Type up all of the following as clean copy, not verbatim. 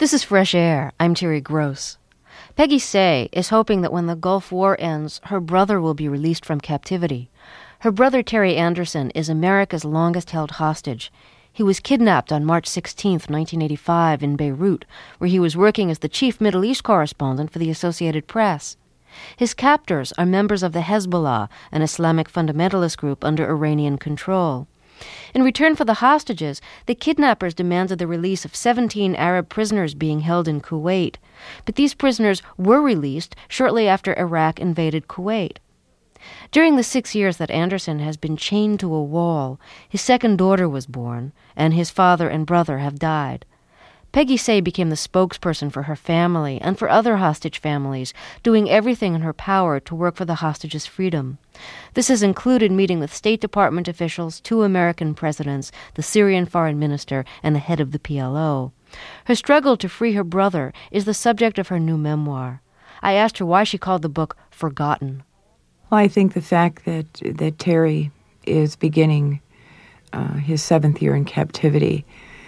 This is Fresh Air. I'm Terry Gross. Peggy Say is hoping that when the Gulf War ends, her brother will be released from captivity. Her brother Terry Anderson is America's longest-held hostage. He was kidnapped on March 16, 1985, in Beirut, where he was working as the chief Middle East correspondent for the Associated Press. His captors are members of the Hezbollah, an Islamic fundamentalist group under Iranian control. In return for the hostages, the kidnappers demanded the release of 17 Arab prisoners being held in Kuwait. But these prisoners were released shortly after Iraq invaded Kuwait. During the 6 years that Anderson has been chained to a wall, his second daughter was born, and his father and brother have died. Peggy Say became the spokesperson for her family and for other hostage families, doing everything in her power to work for the hostages' freedom. This has included meeting with State Department officials, 2 American presidents, the Syrian foreign minister, and the head of the PLO. Her struggle to free her brother is the subject of her new memoir. I asked her why she called the book Forgotten. Well, I think the fact that Terry is beginning his 7th year in captivity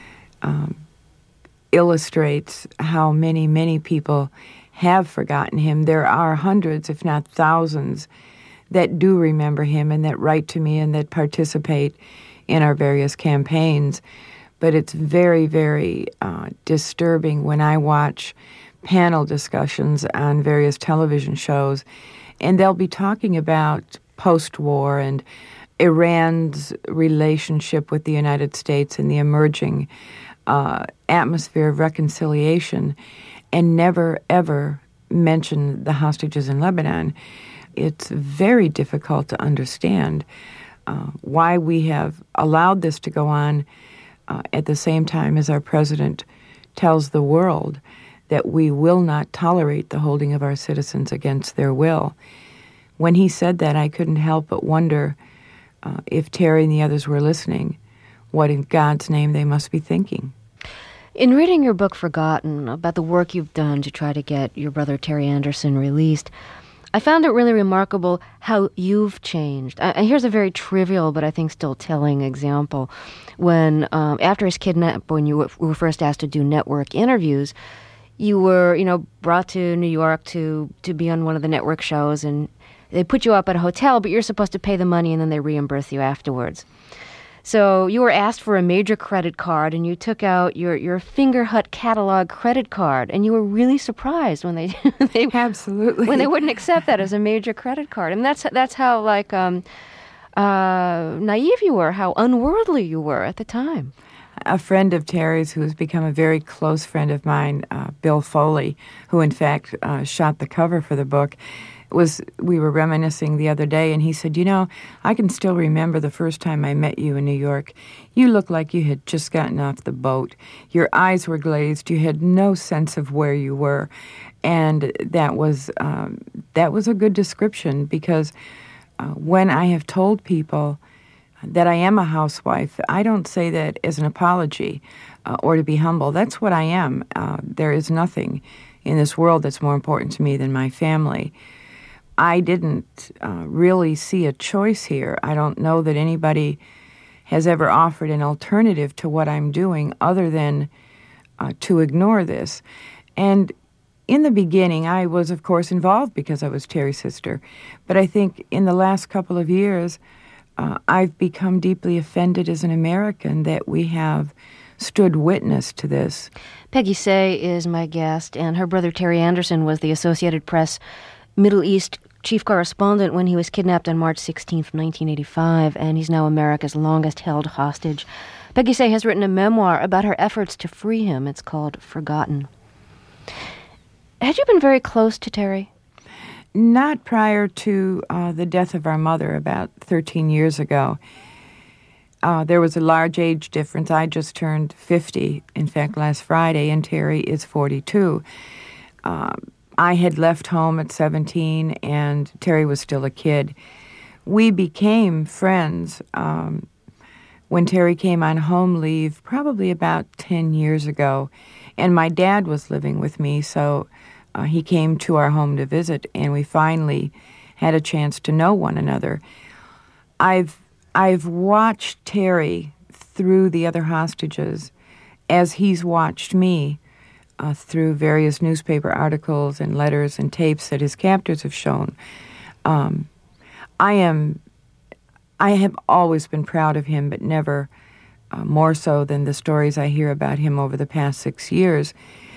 illustrates how many, many people have forgotten him. There are hundreds, if not thousands, that do remember him and that write to me and that participate in our various campaigns. But it's very, very disturbing when I watch panel discussions on various television shows, and they'll be talking about post-war and Iran's relationship with the United States and the emerging atmosphere of reconciliation, and never, ever mention the hostages in Lebanon. It's very difficult to understand why we have allowed this to go on at the same time as our president tells the world that we will not tolerate the holding of our citizens against their will. When he said that, I couldn't help but wonder if Terry and the others were listening, what in God's name they must be thinking. In reading your book, Forgotten, about the work you've done to try to get your brother Terry Anderson released, I found it really remarkable how you've changed. Here's a very trivial, but I think still telling example. When, after his kidnapping, when you were first asked to do network interviews, you were, brought to New York to be on one of the network shows, and they put you up at a hotel, but you're supposed to pay the money and then they reimburse you afterwards. So you were asked for a major credit card, and you took out your Fingerhut catalog credit card, and you were really surprised when they absolutely when they wouldn't accept that as a major credit card. And that's how naive you were, how unworldly you were at the time. A friend of Terry's who has become a very close friend of mine, Bill Foley, who in fact shot the cover for the book, we were reminiscing the other day, and he said, I can still remember the first time I met you in New York. You looked like you had just gotten off the boat. Your eyes were glazed. You had no sense of where you were. And that was a good description, because when I have told people that I am a housewife, I don't say that as an apology or to be humble. That's what I am. There is nothing in this world that's more important to me than my family. I didn't really see a choice here. I don't know that anybody has ever offered an alternative to what I'm doing other than to ignore this. And in the beginning, I was, of course, involved because I was Terry's sister. But I think in the last couple of years, I've become deeply offended as an American that we have stood witness to this. Peggy Say is my guest, and her brother Terry Anderson was the Associated Press Middle East chief correspondent when he was kidnapped on March 16th, 1985, and he's now America's longest-held hostage. Peggy Say has written a memoir about her efforts to free him. It's called Forgotten. Had you been very close to Terry? Not prior to the death of our mother about 13 years ago. There was a large age difference. I just turned 50, in fact, last Friday, and Terry is 42. I had left home at 17, and Terry was still a kid. We became friends when Terry came on home leave probably about 10 years ago, and my dad was living with me, so he came to our home to visit, and we finally had a chance to know one another. I've watched Terry through the other hostages as he's watched me through various newspaper articles and letters and tapes that his captors have shown. I have always been proud of him, but never more so than the stories I hear about him over the past 6 years.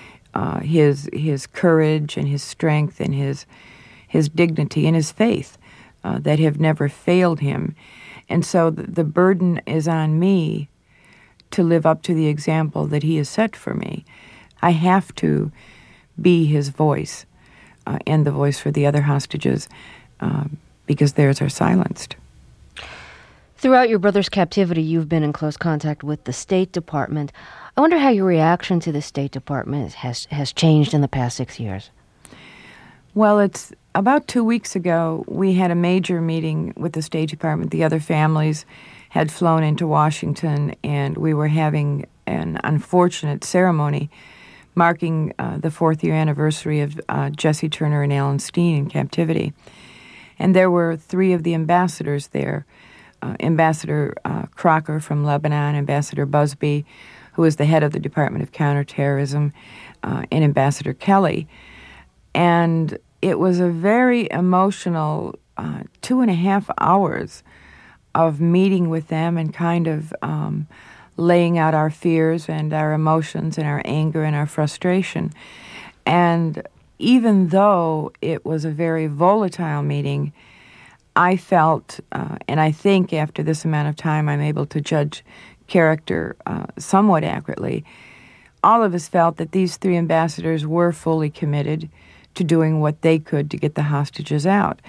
His courage and his strength and his dignity and his faith that have never failed him. And so the burden is on me to live up to the example that he has set for me. I have to be his voice and the voice for the other hostages because theirs are silenced. Throughout your brother's captivity, you've been in close contact with the State Department. I wonder how your reaction to the State Department has changed in the past 6 years. Well, it's about 2 weeks ago, we had a major meeting with the State Department. The other families had flown into Washington, and we were having an unfortunate ceremony marking the 4th-year anniversary of Jesse Turner and Alan Steen in captivity. And there were 3 of the ambassadors there, Ambassador Crocker from Lebanon, Ambassador Busby, who is the head of the Department of Counterterrorism, and Ambassador Kelly. And it was a very emotional 2.5 hours of meeting with them and kind of laying out our fears and our emotions and our anger and our frustration. And even though it was a very volatile meeting, I felt, and I think after this amount of time I'm able to judge character somewhat accurately, all of us felt that these 3 ambassadors were fully committed to doing what they could to get the hostages out.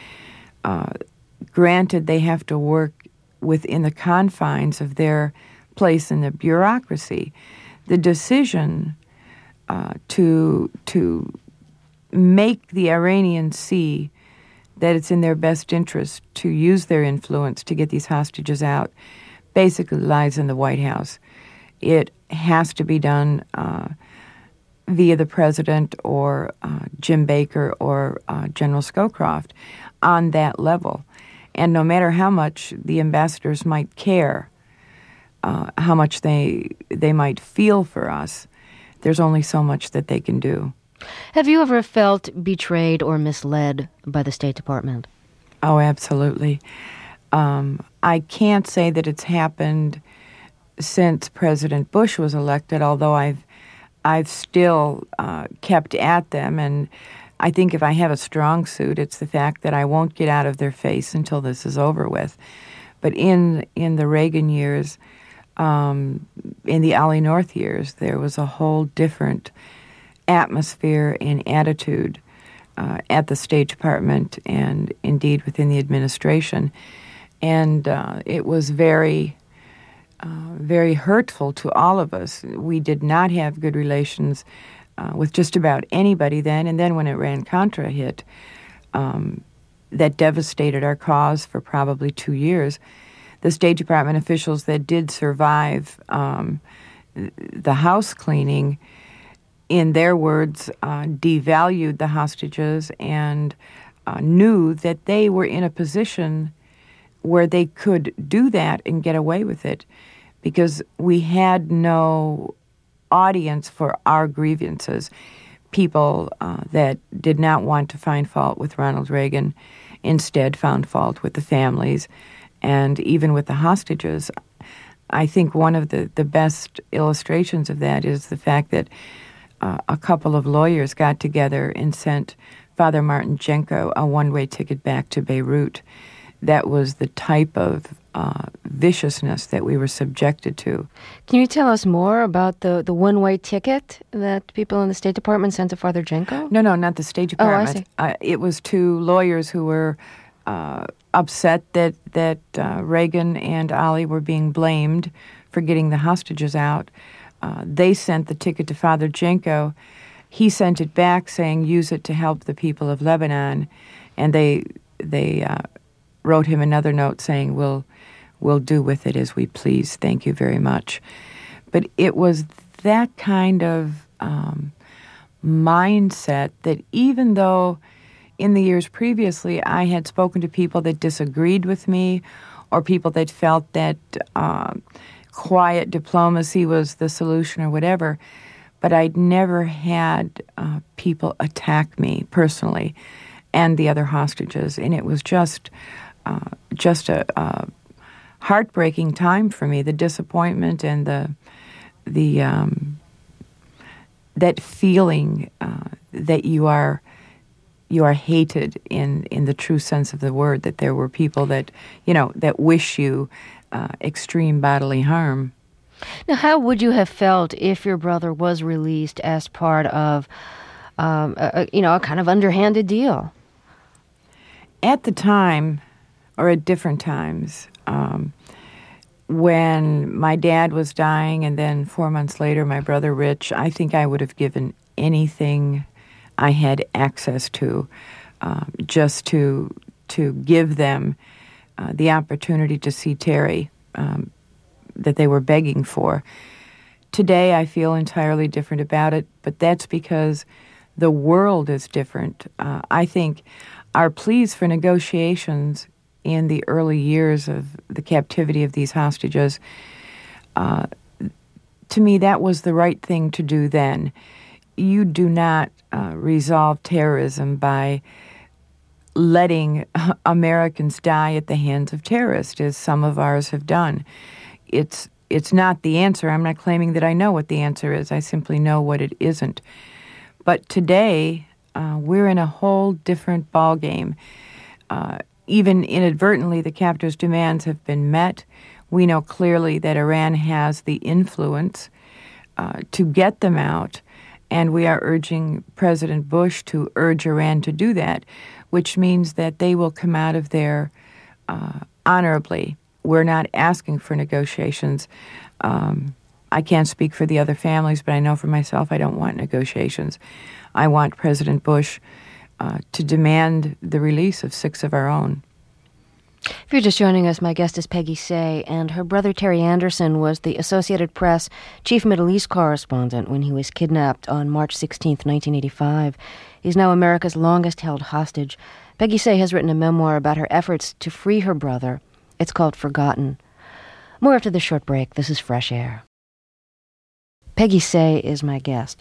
Granted, they have to work within the confines of their place in the bureaucracy. The decision to make the Iranians see that it's in their best interest to use their influence to get these hostages out basically lies in the White House. It has to be done via the president or Jim Baker or General Scowcroft on that level. And no matter how much the ambassadors might care, how much they might feel for us, there's only so much that they can do. Have you ever felt betrayed or misled by the State Department? Oh, absolutely. I can't say that it's happened since President Bush was elected, although I've still kept at them, and I think if I have a strong suit, it's the fact that I won't get out of their face until this is over with. But in the Reagan years, in the Ollie North years, there was a whole different atmosphere and attitude at the State Department and indeed within the administration. And it was very hurtful to all of us. We did not have good relations with just about anybody then. And then when Iran-Contra hit, that devastated our cause for probably 2 years. The State Department officials that did survive the house cleaning, in their words, devalued the hostages and knew that they were in a position where they could do that and get away with it because we had no audience for our grievances. People that did not want to find fault with Ronald Reagan instead found fault with the families and even with the hostages. I think one of the best illustrations of that is the fact that a couple of lawyers got together and sent Father Martin Jenko a one-way ticket back to Beirut. That was the type of viciousness that we were subjected to. Can you tell us more about the one-way ticket that people in the State Department sent to Father Jenko? No, not the State Department. Oh, I see. It was two lawyers who were upset that Reagan and Ollie were being blamed for getting the hostages out. They sent the ticket to Father Jenko. He sent it back saying, use it to help the people of Lebanon. And they wrote him another note saying, we'll do with it as we please. Thank you very much. But it was that kind of mindset that even though in the years previously I had spoken to people that disagreed with me or people that felt that quiet diplomacy was the solution or whatever, but I'd never had people attack me personally and the other hostages, and it was just a heartbreaking time for me. The disappointment and the that feeling that you are hated in the true sense of the word. That there were people that that wish you extreme bodily harm. Now, how would you have felt if your brother was released as part of a kind of underhanded deal? At the time, or at different times, when my dad was dying and then 4 months later my brother Rich, I think I would have given anything I had access to just to give them the opportunity to see Terry that they were begging for. Today I feel entirely different about it, but that's because the world is different. I think our pleas for negotiations in the early years of the captivity of these hostages, to me, that was the right thing to do then. You do not resolve terrorism by letting Americans die at the hands of terrorists, as some of ours have done. It's not the answer. I'm not claiming that I know what the answer is. I simply know what it isn't. But today, we're in a whole different ballgame. Even inadvertently, the captors' demands have been met. We know clearly that Iran has the influence to get them out, and we are urging President Bush to urge Iran to do that, which means that they will come out of there honorably. We're not asking for negotiations. I can't speak for the other families, but I know for myself I don't want negotiations. I want President Bush to demand the release of 6 of our own. If you're just joining us, my guest is Peggy Say, and her brother Terry Anderson was the Associated Press chief Middle East correspondent when he was kidnapped on March 16, 1985. He's now America's longest-held hostage. Peggy Say has written a memoir about her efforts to free her brother. It's called Forgotten. More after this short break. This is Fresh Air. Peggy Say is my guest.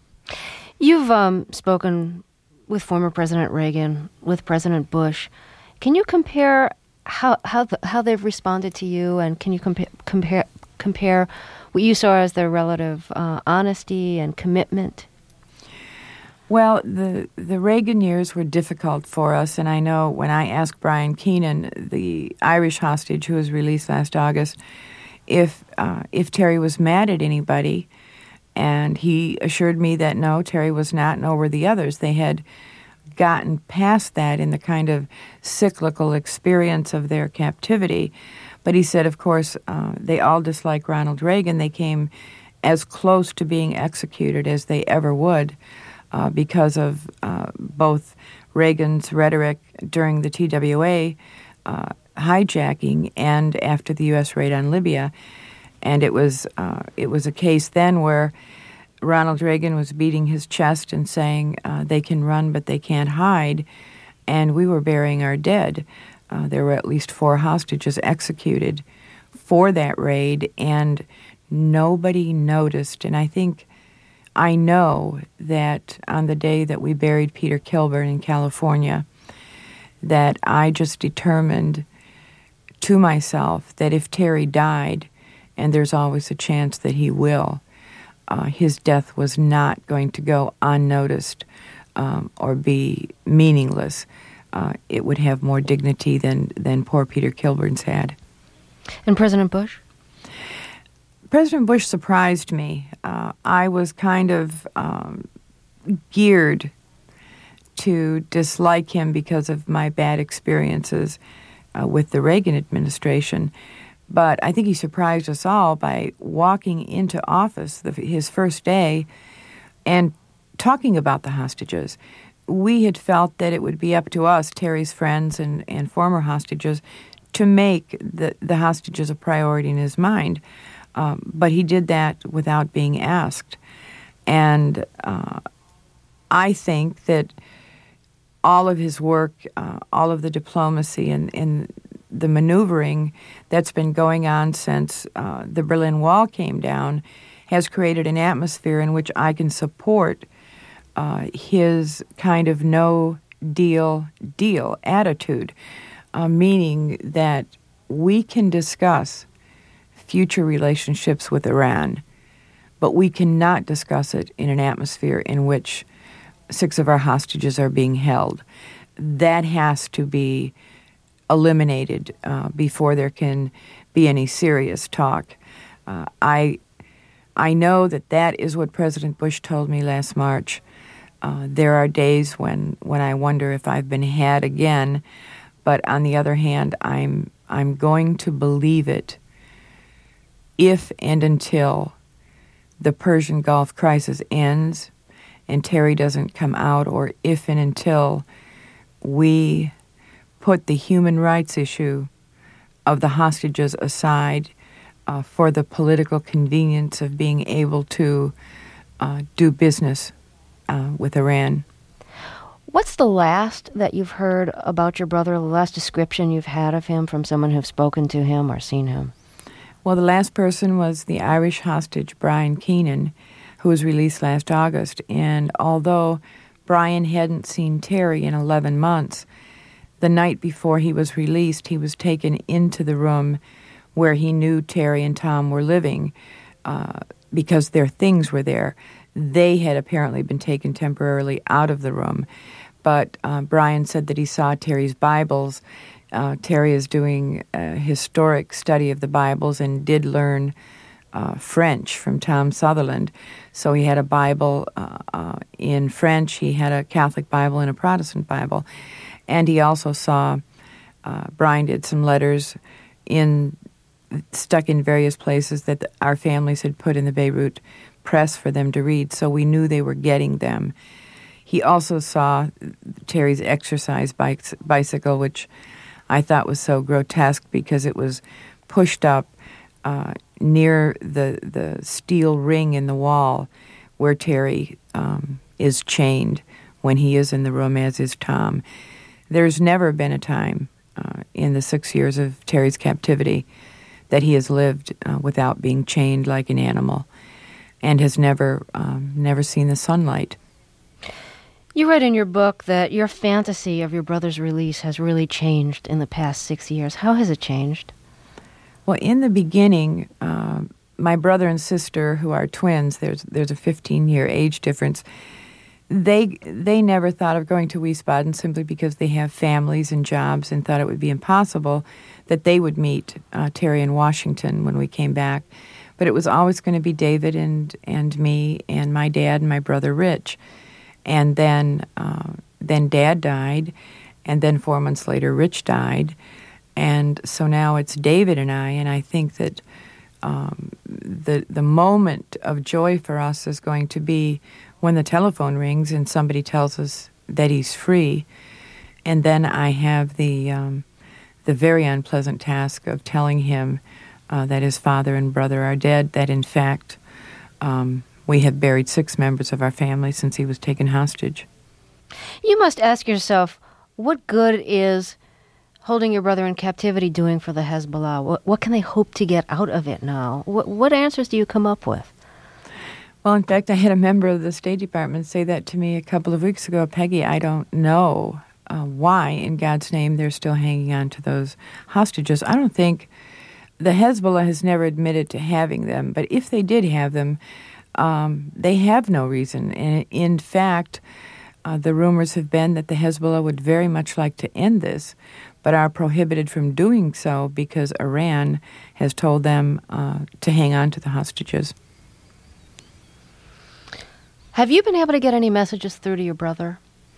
You've spoken with former President Reagan, with President Bush. Can you compare how they've responded to you, and can you compare what you saw as their relative honesty and commitment? Well, the Reagan years were difficult for us, and I know when I asked Brian Keenan, the Irish hostage who was released last August, if Terry was mad at anybody, and he assured me that no, Terry was not, nor were the others. They had gotten past that in the kind of cyclical experience of their captivity. But he said, of course, they all dislike Ronald Reagan. They came as close to being executed as they ever would because of both Reagan's rhetoric during the TWA hijacking and after the U.S. raid on Libya. And it was a case then where Ronald Reagan was beating his chest and saying they can run but they can't hide, and we were burying our dead. There were at least 4 hostages executed for that raid, and nobody noticed. And I know that on the day that we buried Peter Kilburn in California, that I just determined to myself that if Terry died, and there's always a chance that he will, his death was not going to go unnoticed or be meaningless. It would have more dignity than poor Peter Kilburn's had. And President Bush? President Bush surprised me. I was kind of geared to dislike him because of my bad experiences with the Reagan administration. But I think he surprised us all by walking into office his first day and talking about the hostages. We had felt that it would be up to us, Terry's friends and former hostages, to make the hostages a priority in his mind. But he did that without being asked. And I think that all of his work, all of the diplomacy and the maneuvering that's been going on since the Berlin Wall came down has created an atmosphere in which I can support his kind of no-deal attitude, meaning that we can discuss future relationships with Iran, but we cannot discuss it in an atmosphere in which 6 of our hostages are being held. That has to be eliminated before there can be any serious talk. I know that is what President Bush told me last March. There are days when I wonder if I've been had again, but on the other hand, I'm going to believe it if and until the Persian Gulf crisis ends and Terry doesn't come out, or if and until we put the human rights issue of the hostages aside for the political convenience of being able to do business with Iran. What's the last that you've heard about your brother, the last description you've had of him from someone who's spoken to him or seen him? Well, the last person was the Irish hostage, Brian Keenan, who was released last August. And although Brian hadn't seen Terry in 11 months, the night before he was released, he was taken into the room where he knew Terry and Tom were living because their things were there. They had apparently been taken temporarily out of the room. But Brian said that he saw Terry's Bibles. Terry is doing a historic study of the Bibles and did learn French from Tom Sutherland. So he had a Bible in French, he had a Catholic Bible and a Protestant Bible. And he also saw, Brian did some letters stuck in various places that our families had put in the Beirut press for them to read, so we knew they were getting them. He also saw Terry's exercise bicycle, which I thought was so grotesque because it was pushed up near the steel ring in the wall where Terry is chained when he is in the room, as is Tom. There's never been a time in the 6 years of Terry's captivity that he has lived without being chained like an animal, and has never seen the sunlight. You write in your book that your fantasy of your brother's release has really changed in the past 6 years. How has it changed? Well, in the beginning, my brother and sister, who are twins, there's a 15-year age difference, they never thought of going to Wiesbaden simply because they have families and jobs and thought it would be impossible that they would meet Terry in Washington when we came back. But it was always going to be David and me and my dad and my brother Rich. And then Dad died, and then 4 months later Rich died. And so now it's David and I think that the moment of joy for us is going to be when the telephone rings and somebody tells us that he's free. And then I have the very unpleasant task of telling him that his father and brother are dead, that in fact we have buried 6 members of our family since he was taken hostage. You must ask yourself, what good is holding your brother in captivity doing for the Hezbollah? What can they hope to get out of it now? What answers do you come up with? Well, in fact, I had a member of the State Department say that to me a couple of weeks ago. Peggy, I don't know why, in God's name, they're still hanging on to those hostages. I don't think the Hezbollah has never admitted to having them, but if they did have them, they have no reason. And in fact, the rumors have been that the Hezbollah would very much like to end this, but are prohibited from doing so because Iran has told them to hang on to the hostages. Have you been able to get any messages through to your brother?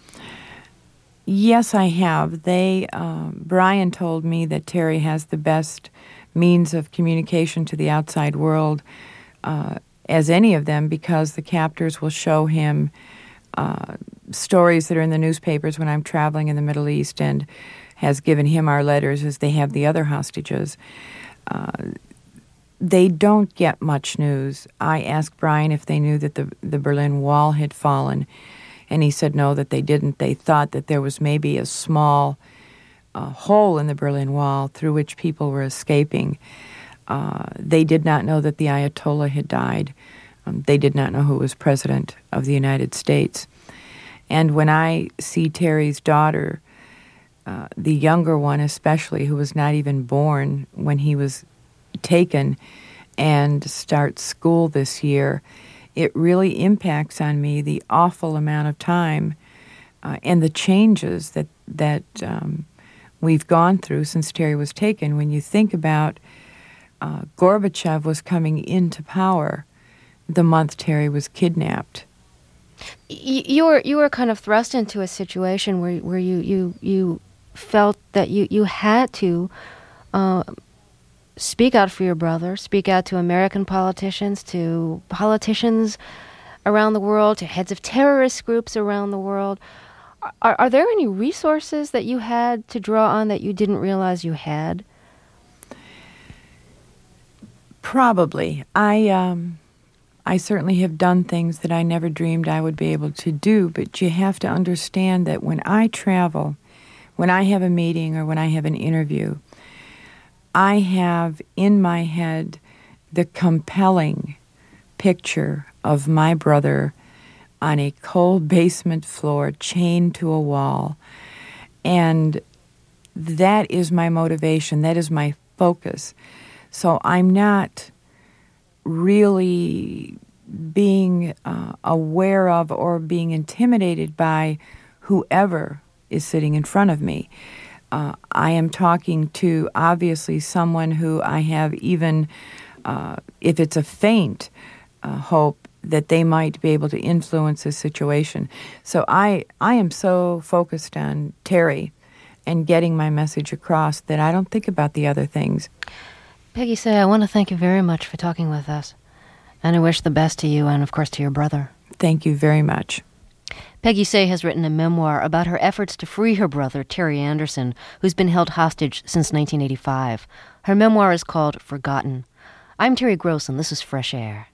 Yes, I have. Brian told me that Terry has the best means of communication to the outside world as any of them, because the captors will show him stories that are in the newspapers when I'm traveling in the Middle East, and has given him our letters as they have the other hostages. They don't get much news. I asked Brian if they knew that the Berlin Wall had fallen, and he said no, that they didn't. They thought that there was maybe a small hole in the Berlin Wall through which people were escaping. They did not know that the Ayatollah had died. They did not know who was president of the United States. And when I see Terry's daughter, the younger one especially, who was not even born when he was taken, and starts school this year, it really impacts on me the awful amount of time and the changes that we've gone through since Terry was taken. When you think about Gorbachev was coming into power the month Terry was kidnapped. You were kind of thrust into a situation where you felt that you had to speak out for your brother, speak out to American politicians, to politicians around the world, to heads of terrorist groups around the world. Are there any resources that you had to draw on that you didn't realize you had? Probably. I certainly have done things that I never dreamed I would be able to do, but you have to understand that when I travel, when I have a meeting or when I have an interview, I have in my head the compelling picture of my brother on a cold basement floor, chained to a wall. And that is my motivation. That is my focus. So I'm not really being aware of or being intimidated by whoever is sitting in front of me. I am talking to, obviously, someone who I have even, if it's a faint hope, that they might be able to influence this situation. So I am so focused on Terry and getting my message across that I don't think about the other things. Peggy Say, I want to thank you very much for talking with us. And I wish the best to you and, of course, to your brother. Thank you very much. Peggy Say has written a memoir about her efforts to free her brother, Terry Anderson, who's been held hostage since 1985. Her memoir is called Forgotten. I'm Terry Gross, and this is Fresh Air.